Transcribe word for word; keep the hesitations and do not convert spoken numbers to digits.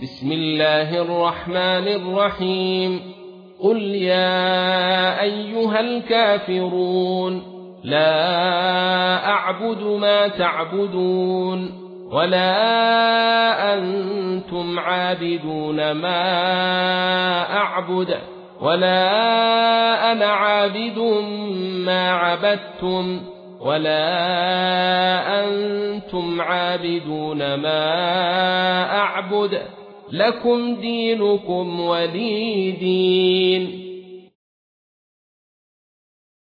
بسم الله الرحمن الرحيم قل يا أيها الكافرون لا أعبد ما تعبدون ولا أنتم عابدون ما أعبد ولا أنا عابد ما عبدتم ولا أنتم عابدون ما أعبد لكم دينكم ولي دين.